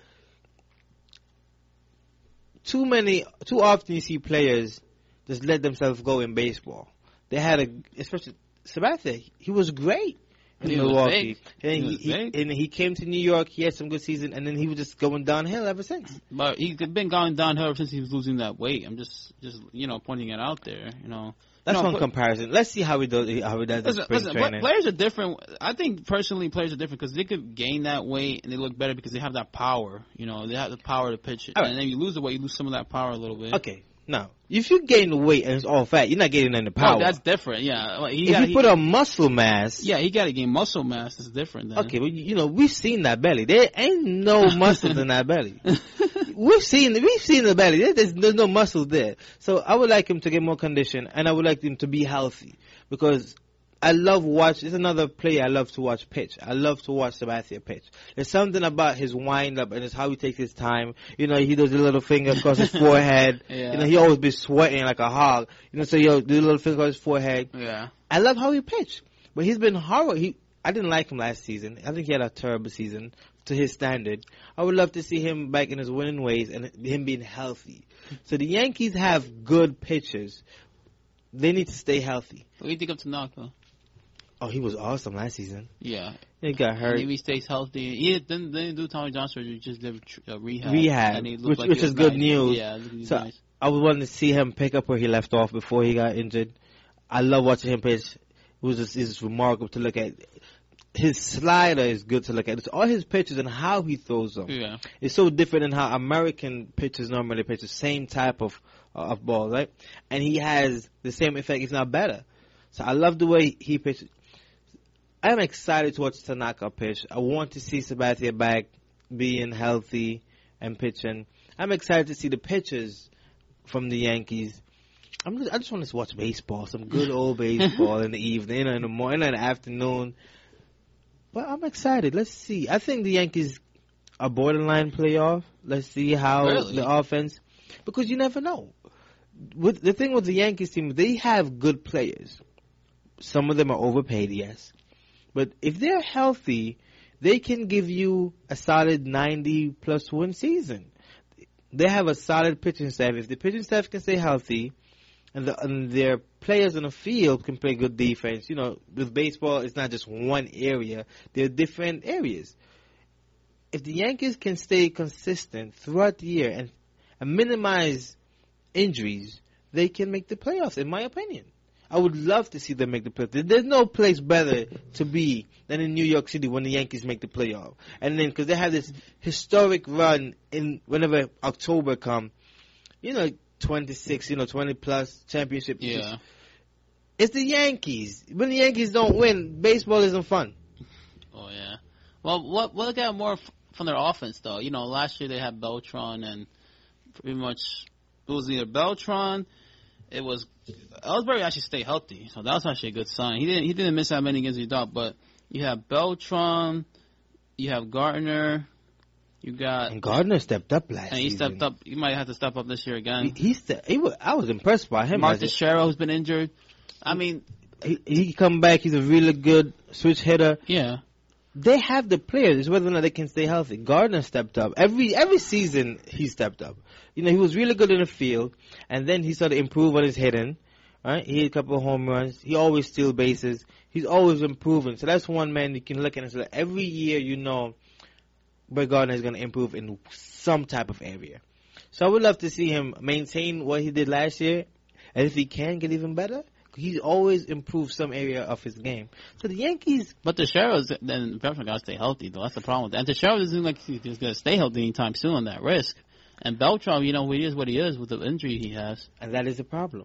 too many, too often you see players just let themselves go in baseball. They had a, especially Sabathia, he was great in he Milwaukee. And he, he, he, and he came to New York, he had some good season, and then he was just going downhill ever since. But he's been going downhill ever since he was losing that weight. I'm just, just you know, pointing it out there, you know. That's you know, one comparison. Let's see how he does, how he does listen, spring listen, training. Players are different. I think, personally, players are different because they could gain that weight and they look better because they have that power. You know, they have the power to pitch it. All right. And then you lose the weight, you lose some of that power a little bit. Okay. Now, if you gain the weight and it's all fat, you're not getting any power. Oh, that's different, yeah. Like, he if gotta, you put he, on muscle mass... Yeah, he got to gain muscle mass. It's different then. Okay, but, you know, we've seen that belly. There ain't no muscles in that belly. We've seen we've seen the belly. There's, there's no muscle there. So I would like him to get more condition, and I would like him to be healthy. Because I love watch. There's another player I love to watch pitch. I love to watch Sabathia pitch. There's something about his wind up and it's how he takes his time. You know, he does a little finger across his forehead. Yeah. You know, he always be sweating like a hog. You know, so he'll do a little finger across his forehead. Yeah. I love how he pitched, but he's been horrible. He, I didn't like him last season. I think he had a terrible season to his standard. I would love to see him back in his winning ways and him being healthy. So the Yankees have good pitchers. They need to stay healthy. What do you think of Tanaka? Oh, he was awesome last season. Yeah. He got hurt. Maybe he stays healthy. He didn't, didn't do Tommy John surgery, just did uh, rehab. Rehab, which, like which is good nice. news. Yeah, so nice. I was wanting to see him pick up where he left off before he got injured. I love watching him pitch. It was just, it's just remarkable to look at. His slider is good to look at. It's all his pitches and how he throws them. Yeah. It's so different than how American pitchers normally pitch the same type of uh, of ball, right? And he has the same effect, if not better. So I love the way he pitches. I'm excited to watch Tanaka pitch. I want to see Sabathia back, being healthy and pitching. I'm excited to see the pitchers from the Yankees. I'm just, I just want to watch baseball, some good old baseball in the evening, in the morning, in the afternoon. But I'm excited. Let's see. I think the Yankees are borderline playoff. Let's see how really? the offense, because you never know. With the thing with the Yankees team, they have good players. Some of them are overpaid, yes. But if they're healthy, they can give you a solid ninety plus win season. They have a solid pitching staff. If the pitching staff can stay healthy, and, the, and their players on the field can play good defense, you know, with baseball, it's not just one area. There are different areas. If the Yankees can stay consistent throughout the year and, and minimize injuries, they can make the playoffs, in my opinion. I would love to see them make the playoffs. There's no place better to be than in New York City when the Yankees make the playoff. And then, because they have this historic run in whenever October come, you know, twenty-six, you know, twenty plus championship. Yeah. It's the Yankees. When the Yankees don't win, baseball isn't fun. Oh, yeah. Well, what, we'll look at more f- from their offense, though. You know, last year they had Beltran, and pretty much it was either Beltran. It was Ellsbury actually stayed healthy, so that was actually a good sign. He didn't he didn't miss that many games he thought, but you have Beltran, you have Gardner, you got and Gardner stepped up last and he season. stepped up. He might have to step up this year again. He, he, ste- he was, I was impressed by him. Mark Teixeira, who's been injured. I mean, he he come back. He's a really good switch hitter. Yeah. They have the players. It's whether or not they can stay healthy. Gardner stepped up. Every every season, he stepped up. You know, he was really good in the field, and then he started to improve on his hitting. Right? He hit a couple of home runs. He always steals bases. He's always improving. So that's one man you can look at and say, every year you know Brett Gardner is going to improve in some type of area. So I would love to see him maintain what he did last year, and if he can, get even better. He's always improved some area of his game. So the Yankees... But Teixeira's, then Beltran got to stay healthy, though. That's the problem with that. And Teixeira doesn't look like he's going to stay healthy anytime soon on that risk. And Beltran, you know, he is what he is with the injury he has. And that is a problem.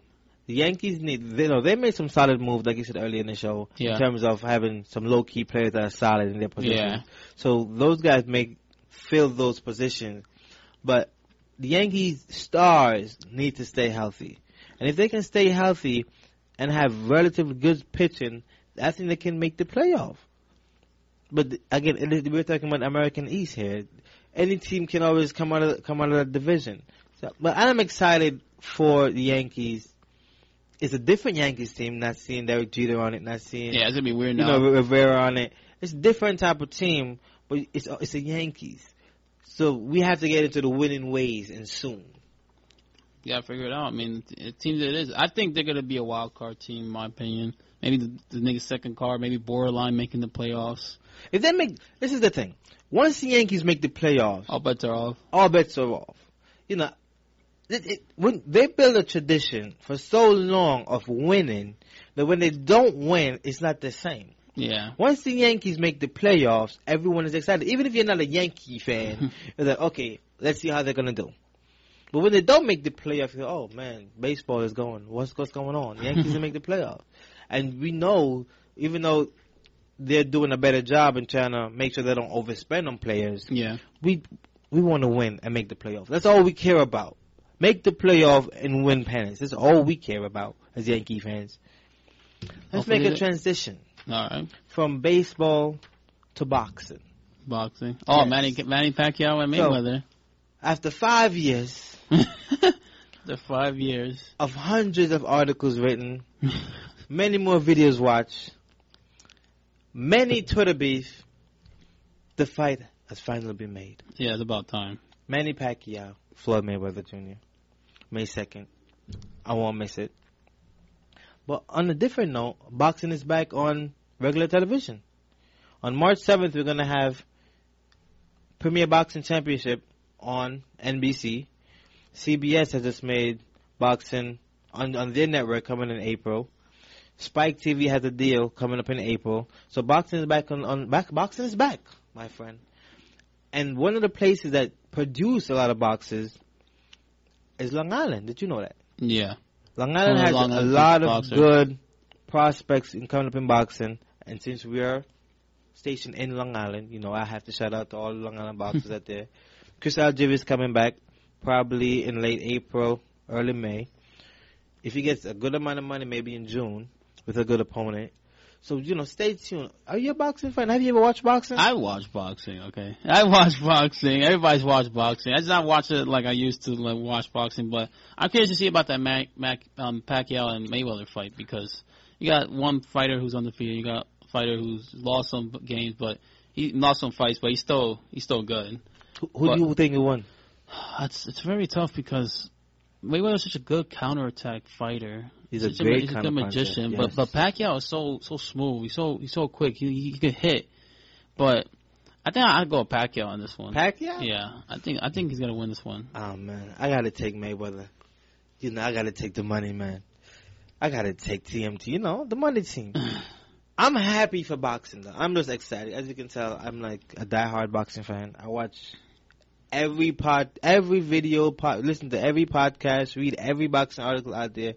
The Yankees need, they, you know, they made some solid moves, like you said earlier in the show, Yeah. in terms of having some low-key players that are solid in their position. Yeah. So those guys make fill those positions. But the Yankees stars need to stay healthy. And if they can stay healthy and have relatively good pitching, I think they can make the playoff. But again, it is, we're talking about American East here. Any team can always come out of come out of that division. So, but I'm excited for the Yankees. It's a different Yankees team. Not seeing Derek Jeter on it. Not seeing Yeah, it's gonna be weird you now. know Rivera on it. It's a different type of team, but it's it's a Yankees. So we have to get into the winning ways and soon. You gotta figure it out. I mean, it seems it is. I think they're gonna be a wild card team, in my opinion. Maybe the, the nigga's second card, maybe borderline making the playoffs. If they make, this is the thing. Once the Yankees make the playoffs, all bets are off. All bets are off. You know, it, it, when they build a tradition for so long of winning, that when they don't win, it's not the same. Yeah. Once the Yankees make the playoffs, everyone is excited. Even if you're not a Yankee fan, you're like, okay, let's see how they're gonna do. But when they don't make the playoffs, you go, oh man, baseball is going. What's what's going on? The Yankees will make the playoffs, and we know, even though they're doing a better job in trying to make sure they don't overspend on players. Yeah. We we want to win and make the playoffs. That's all we care about. Make the playoff and win pennants. That's all we care about as Yankee fans. Let's Hopefully make a it- transition. All right. From baseball to boxing. Boxing. Oh, Yes. Manny Manny Pacquiao and Mayweather. So, after five years. The five years. Of hundreds of articles written. Many more videos watched. Many Twitter beef. The fight has finally been made. Yeah, it's about time. Manny Pacquiao, Floyd Mayweather Junior May second. I won't miss it. But on a different note, boxing is back on regular television. On March seventh, we're going to have Premier Boxing Championship on N B C. C B S has just made boxing on, on their network coming in April. Spike T V has a deal coming up in April. So boxing is back on, on back. Boxing is back, my friend. And one of the places that produce a lot of boxers is Long Island. Did you know that? Yeah. Long Island Oh, has Long a Island lot of boxer. good prospects in coming up in boxing. And since we are stationed in Long Island, you know, I have to shout out to all the Long Island boxers out there. Chris Algieri is coming back probably in late April, early May. If he gets a good amount of money, maybe in June, with a good opponent. So, you know, stay tuned. Are you a boxing fan? Have you ever watched boxing? I watch boxing, okay. I watch boxing. Everybody's watched boxing. I just not watch it like I used to like watch boxing, but I'm curious to see about that Mac, Mac, um, Pacquiao and Mayweather fight because you got one fighter who's undefeated, you got a fighter who's lost some games, but he lost some fights, but he's still he's still good. Who, who do you think he won? It's it's very tough because Mayweather's such a good counterattack fighter. He's a Such great he's a good counterpuncher, magician, yes. but but Pacquiao is so so smooth. He's so he's so quick. He he can hit, but I think I'd go with Pacquiao on this one. Pacquiao? Yeah, I think I think he's gonna win this one. Oh man, I gotta take Mayweather. You know, I gotta take the money, man. I gotta take T M T. You know, the money team. I'm happy for boxing though. I'm just excited. As you can tell, I'm like a diehard boxing fan. I watch every pod, every video, pod, listen to every podcast, read every boxing article out there.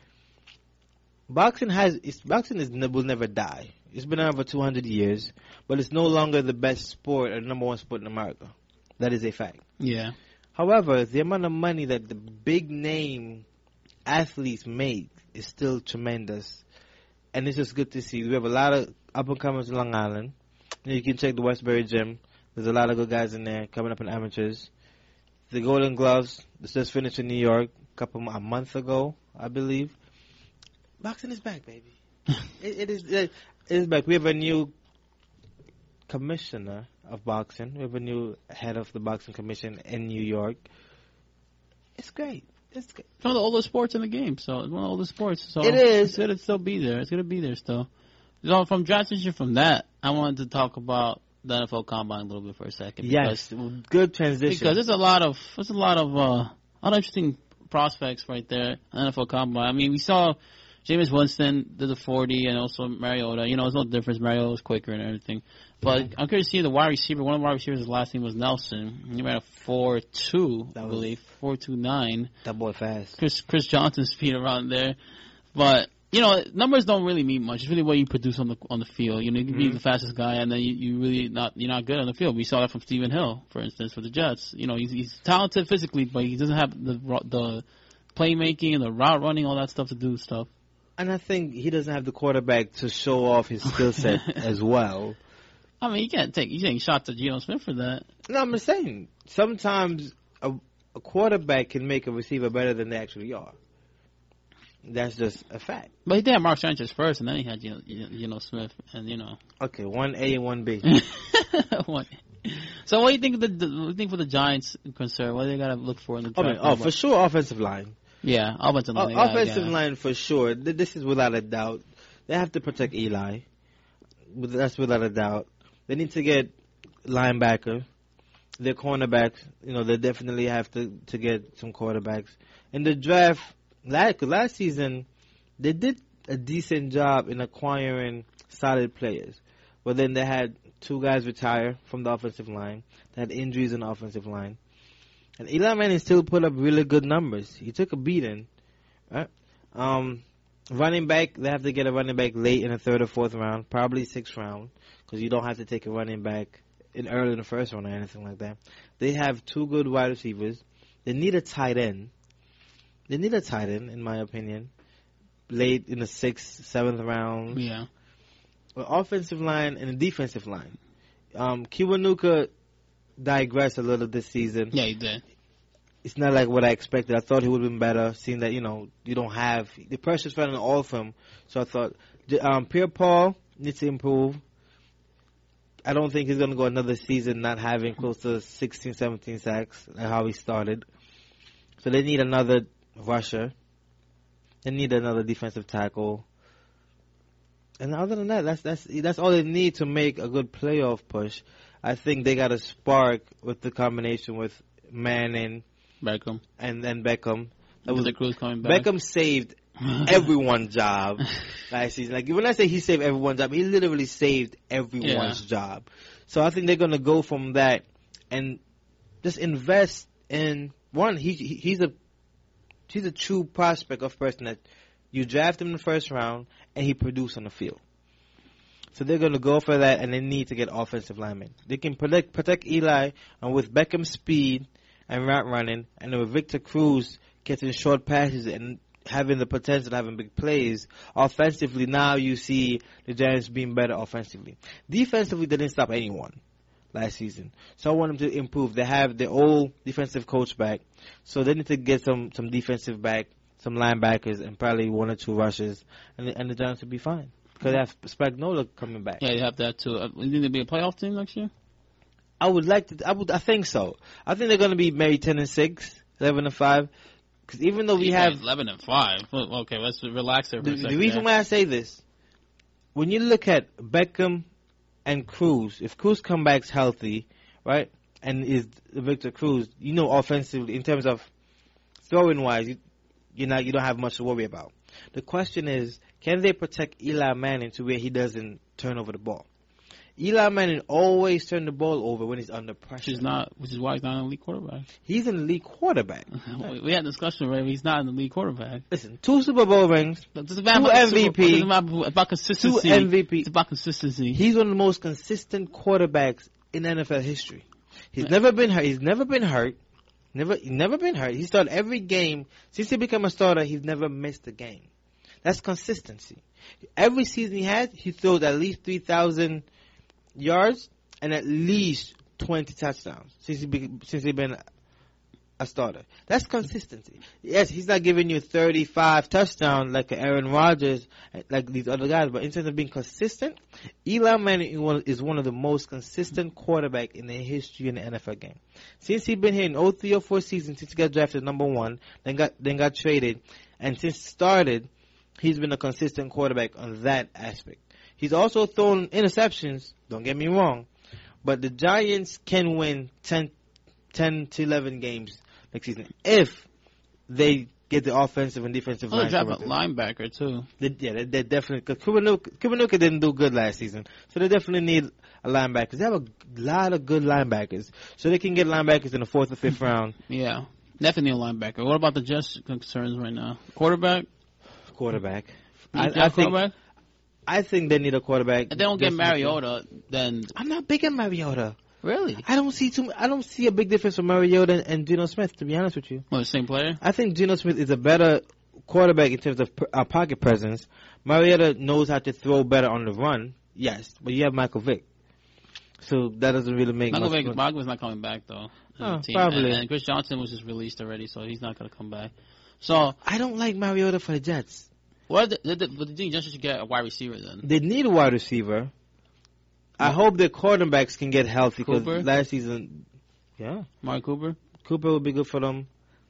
Boxing has, it's, boxing is, will never die. It's been around for two hundred years, but it's no longer the best sport or the number one sport in America. That is a fact. Yeah. However, the amount of money that the big name athletes make is still tremendous. And it's just good to see. We have a lot of up-and-comers in Long Island. You can check the Westbury Gym. There's a lot of good guys in there coming up in amateurs. The Golden Gloves, this just finished in New York a couple a month ago, I believe. Boxing is back, baby. it, it is it is back. We have a new commissioner of boxing. We have a new head of the boxing commission in New York. It's great. It's great. It's one of the oldest sports in the game, so it's one of the oldest sports. So It is. It's gonna still be there. It's gonna be there still. So from transition from that, I wanted to talk about the N F L Combine a little bit for a second. Yes, because, good transition. Because there's a lot of there's a lot of uh, a lot of interesting prospects right there. N F L Combine. I mean, we saw Jameis Winston did the forty, and also Mariota. You know, there's no difference. Mariota was quicker and everything. But I'm curious to see the wide receiver. One of the wide receivers, his last name was Nelson. He ran a four two, I believe, four two nine. That boy fast. Chris Chris Johnson's speed around there. But, you know, numbers don't really mean much. It's really what you produce on the on the field. You know, you can be Mm-hmm. the fastest guy, and then you, you really not you're not good on the field. We saw that from Stephen Hill, for instance, for the Jets. You know, he's, he's talented physically, but he doesn't have the the playmaking and the route running, all that stuff to do stuff. And I think he doesn't have the quarterback to show off his skill set as well. I mean, you can't take you taking shots at Geno Smith for that. No, I'm just saying. Sometimes a, a quarterback can make a receiver better than they actually are. That's just a fact. But he did have Mark Sanchez first, and then he had Geno, Geno Smith, and you know. Okay, one A and one B. One. So, what do you think? Of the, the what do you think for the Giants concern? What do they got to look for in the I draft? mean, oh, for sure, offensive line. Yeah, offensive line. Uh, yeah, offensive yeah. line for sure. Th- This is without a doubt. They have to protect Eli. With- That's without a doubt. They need to get linebacker. Their cornerbacks, you know, they definitely have to, to get some quarterbacks. In the draft, last, last season, they did a decent job in acquiring solid players. But then they had two guys retire from the offensive line. They had injuries in the offensive line. And Eli Manning still put up really good numbers. He took a beating. Right? Um, running back, they have to get a running back late in the third or fourth round, probably sixth round, because you don't have to take a running back in early in the first round or anything like that. They have two good wide receivers. They need a tight end. They need a tight end, in my opinion, late in the sixth, seventh round. Yeah. Well, offensive line and the defensive line. Um, Kiwanuka digressed a little this season. Yeah, he did. It's not like what I expected. I thought he would have been better, seeing that, you know, you don't have the pressure's running off him. So I thought um, Pierre Paul needs to improve. I don't think he's going to go another season not having close to sixteen, seventeen sacks, like how he started. So they need another rusher. They need another defensive tackle. And other than that, that's that's that's all they need to make a good playoff push. I think they got a spark with the combination with Manning, Beckham, and then Beckham. That was the Cruz coming back. Beckham saved everyone's job last season. Like when I say he saved everyone's job, he literally saved everyone's Yeah. job. So I think they're gonna go from that and just invest in one. He, he he's a he's a true prospect of person that you draft him in the first round and he produced on the field. So they're going to go for that, and they need to get offensive linemen. They can protect, protect Eli, and with Beckham's speed and route running, and with Victor Cruz getting short passes and having the potential of having big plays, offensively, now you see the Giants being better offensively. Defensively, they didn't stop anyone last season. So I want them to improve. They have their old defensive coach back, so they need to get some, some defensive back, some linebackers, and probably one or two rushers, and the, and the Giants will be fine. Because they have Spagnuolo coming back. Yeah, you have that too. Uh, you think they'll be a playoff team next year? I would like to. I would. I think so. I think they're going to be maybe ten and six, eleven and five. Because even though we Yeah, have eleven and five. Well, okay, let's relax there for the, a the second. reason there. why I say this, when you look at Beckham and Cruz, if Cruz comes back healthy, right, and is Victor Cruz, you know, offensively in terms of throwing wise, you, you're not you don't have much to worry about. The question is, can they protect Eli Manning to where he doesn't turn over the ball? Eli Manning always turns the ball over when he's under pressure. Which is not, which is why he's not an elite quarterback. He's an elite quarterback. We had a discussion already. He's not an elite quarterback. Listen, two Super Bowl rings, Two two M V P, It's about, about consistency. two M V P. It's about consistency. He's one of the most consistent quarterbacks in N F L history. He's never been hurt. He's never been hurt. Never, he's never been hurt. He started every game since he became a starter. He's never missed a game. That's consistency. Every season he has, he throws at least three thousand yards and at least twenty touchdowns since he be, since he been a starter. That's consistency. Yes, he's not giving you thirty-five touchdowns like Aaron Rodgers, like these other guys, but in terms of being consistent, Eli Manning is one of the most consistent quarterback in the history in the N F L game. Since he's been here in oh three oh four season, since he got drafted number one, then got then got traded, and since started, he's been a consistent quarterback on that aspect. He's also thrown interceptions, don't get me wrong, but the Giants can win ten, ten to eleven games next season if they get the offensive and defensive Oh, line. they draft a corrected. linebacker too. They, yeah, they, they definitely. Because Kiwanuka didn't do good last season, so they definitely need a linebacker. They have a lot of good linebackers, so they can get linebackers in the fourth or fifth round. Yeah, definitely a linebacker. What about the Jets' concerns right now? Quarterback. Quarterback. I, I, I think. quarterback? I think they need a quarterback. If they don't get Just- Mariota, then I'm not big on Mariota. really, I don't see too. I don't see a big difference from Mariota and, and Geno Smith. To be honest with you, well, the same player. I think Geno Smith is a better quarterback in terms of uh, pocket presence. Mariota knows how to throw better on the run. Yes, but you have Michael Vick, so that doesn't really make Michael much Vick, sense. Michael's not coming back though. as a Oh, team. probably. And, and Chris Johnson was just released already, so he's not gonna come back. So I don't like Mariota for the Jets. what? The, the, the, but the thing, Jets should get a wide receiver then. They need a wide receiver. I hope their quarterbacks can get healthy because Cooper? last season, yeah, Mark Cooper. Cooper would be good for them.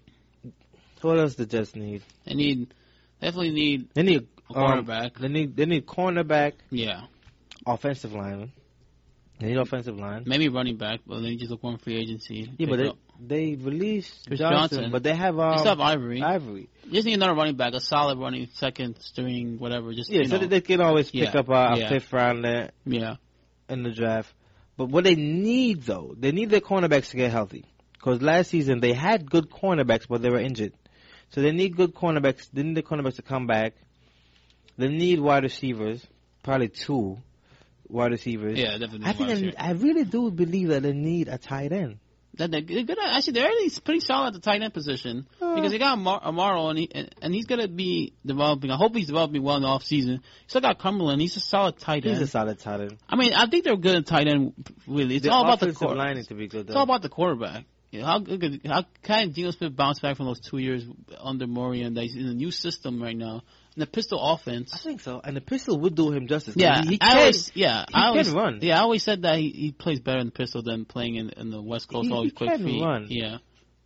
What else the Jets need? They need definitely need They need a um, cornerback. they need they need cornerback, Yeah, offensive line. They need offensive line. maybe running back, but then you just look one free agency. Yeah, but Pick they up- they released Chris Johnson, Johnson. but they have um, they still have Ivory. Ivory. Just need another running back, a solid running second string, whatever. Just Yeah, you so know, that they can always pick Yeah, up a, a yeah. fifth rounder yeah. in the draft. But what they need though, they need their cornerbacks to get healthy. Because last season they had good cornerbacks, but they were injured. So they need good cornerbacks. They need the cornerbacks to come back. They need wide receivers, probably two wide receivers. Yeah, definitely. I think wide they, receiver. I really do believe that they need a tight end. That they're good. At, actually, they're already pretty solid at the tight end position Uh. because they got Amar- Amaro and, he, and and he's gonna be developing. I hope he's developing well in the off season. Still got Cumberland. He's a solid tight end. He's a solid tight end. I mean, I think they're good at tight end. Really, it's The all about the offensive quarter- line needs to be good. It's Though. all about the quarterback. You know, how good? How can Geno Smith bounce back from those two years under Murray and he's in a new system right now in the pistol offense? I think so, and the pistol would do him justice. Yeah, he, he I can, always, yeah, he I always, can run. Yeah, I always said that he, he plays better in the pistol than playing in, in the West Coast. He- always he quick can feet. run. Yeah.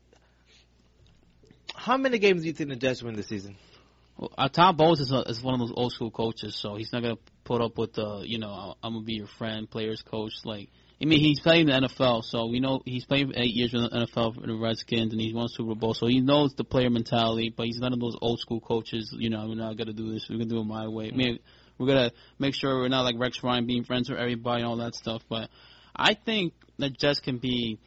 How many games do you think the Jets win this season? Well, uh, Tom Bowles is, a, is one of those old school coaches, so he's not gonna put up with the, you know, I'm gonna be your friend, players coach. Like, I mean, he's playing the N F L, so we know he's played eight years in the N F L for the Redskins, and he's won Super Bowl, so he knows the player mentality. But he's none of those old school coaches. You know, we're not gonna do this. We're gonna do it my way. I mean, we're gonna make sure we're not like Rex Ryan being friends with everybody and all that stuff. But I think that Jets can be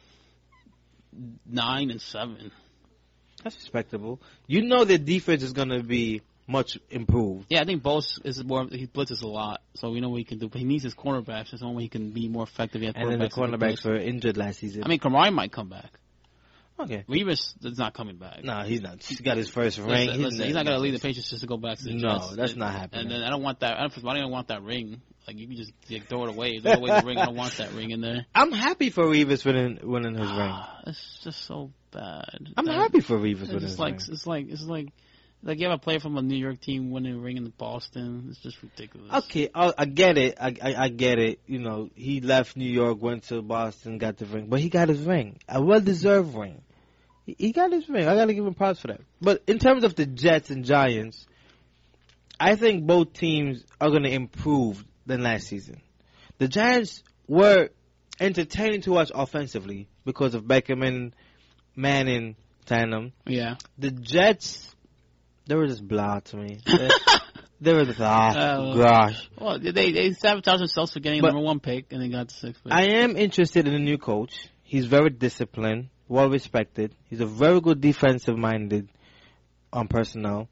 nine and seven. That's respectable. You know their defense is going to be much improved. Yeah, I think Bose is more. He blitzes a lot, so we know what he can do. But he needs his cornerbacks. That's the only way he can be more effective. He has And then the quarterbacks that can cornerbacks blitz. were injured last season. I mean, Kamari might come back. Okay. Revis is not coming back. No, he's not. He's got his first ring. Listen, he's, listen, he's not going to leave the Patriots just to go back to the No, Jets. that's and, not happening. And then I don't want that. I don't, I don't want that ring. Like you can just like, throw it away. Throw away the ring. I don't want that ring in there. I'm happy for Revis winning winning his ring. It's just so bad. I'm That- happy for Revis It's winning just his like ring. it's like it's like like you have a player from a New York team winning a ring in Boston. It's just ridiculous. Okay, I, I get it. I, I I get it. You know, he left New York, went to Boston, got the ring, but he got his ring, a well-deserved ring. He, he got his ring. I got to give him props for that. But in terms of the Jets and Giants, I think both teams are going to improve than last season. The Giants were entertaining to watch offensively because of Beckham and Manning tandem. Yeah. The Jets, they were just blah to me. They, they were just, ah, Uh, gosh. Well, they they sabotaged themselves for getting But- the number one pick and they got the sixth pick. I am interested in a new coach. He's very disciplined, well respected. He's a very good defensive minded um, personnel.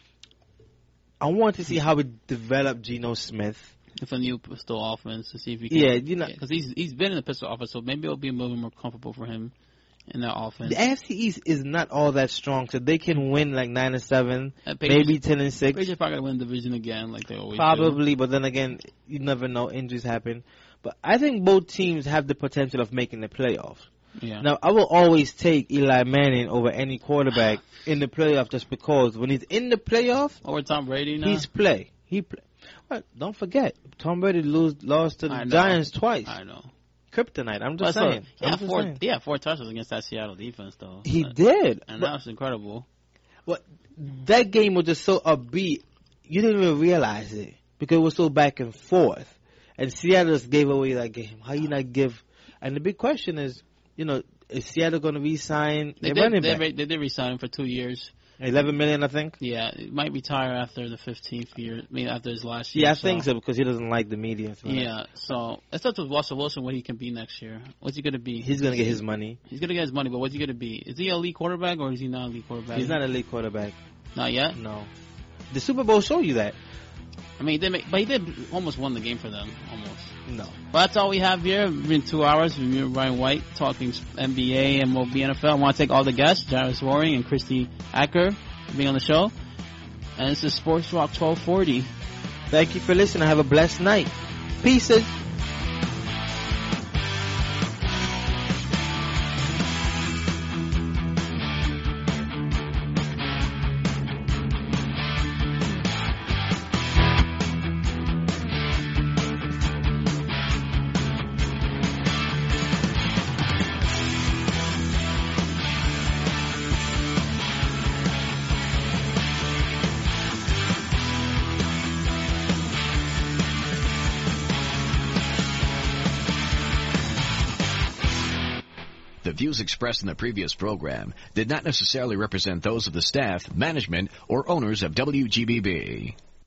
I want to see how we develop Geno Smith. With a new pistol offense to see if he can. Yeah, you know- because he's he's been in the pistol offense, so maybe it'll be a little more comfortable for him in that offense. The A F C East is not all that strong, so they can win like nine and seven, And Patriots- maybe ten and six. Patriots probably gonna win the division again, like they always do. Probably, but then again, you never know. Injuries happen. But I think both teams have the potential of making the playoffs. Yeah. Now, I will always take Eli Manning over any quarterback in the playoff just because when he's in the playoff, Over Tom Brady now. he's play. He play. But don't forget, Tom Brady lose, lost to the I know. Giants twice. I know. Kryptonite. I'm just But so, saying. He I'm had just four. saying. He had four touchdowns against that Seattle defense, though. He Uh, did. and But- that was incredible. Well, that game was just so upbeat, you didn't even realize it because it was so back and forth. And Seattle just gave away that game. How you not give? And the big question is, you know, is Seattle going to re-sign They their did. running They, back? re- they did resign him for two years. Eleven million, I think. Yeah, he might retire after the fifteenth year. I mean, after his last year. Yeah, I so. think so because he doesn't like the media. And stuff. Yeah, so it's up to Russell Wilson what he can be next year. What's he going to be? He's going to get his money. He's going to get his money, but what's he going to be? Is he an elite quarterback or is he not an elite quarterback? He's not an elite quarterback. Not yet? No. The Super Bowl showed you that. I mean, he did make, but he did almost won the game for them, almost. No. But that's all we have here. It's been two hours with me and Brian White talking N B A, M L B, N F L. I want to thank all the guests, Jarvis Waring and Christy Acker, for being on the show. And this is Sports Rock twelve forty. Thank you for listening. Have a blessed night. Pieces. The views expressed in the previous program did not necessarily represent those of the staff, management, or owners of W G B B.